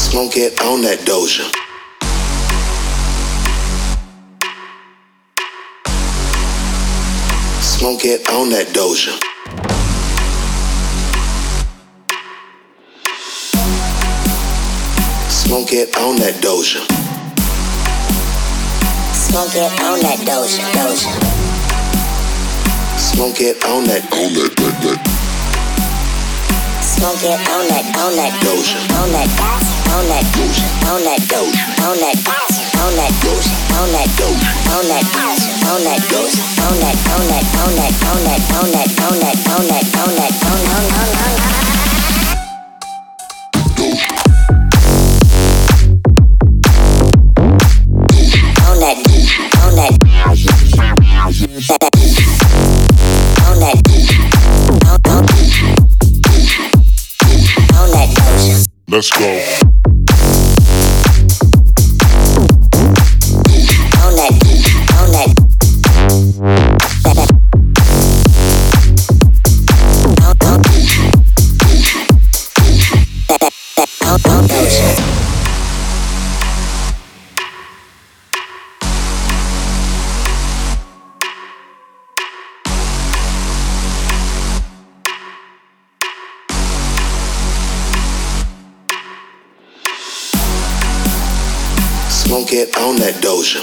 Smoke it on that Doja. Smoke it on that Doja. Smoke it on that Doja. Smoke it on that Doja, Doja. Smoke it on that. Smoke it on that Doja. on that Doja, on that Doja, on that Doja, on that Doja, on that Doja, on that Doja, on that Doja, on that Let's go. on that Smoke it on that Doja.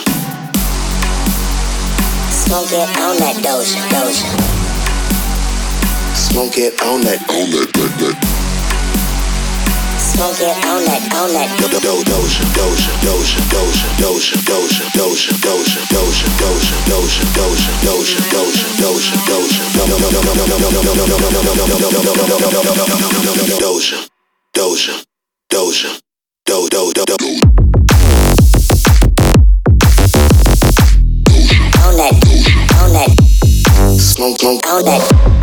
Smoke it on that Doja, Doja. Smoke it on that. Smoke it on that Doja, Doja, Doja, Doja, Doja, Doja, Doja, Doja, Doja, Doja, Doja, Doja, Doja, Doja, Doja, Doja, Doja, Doja. on that Smoke on that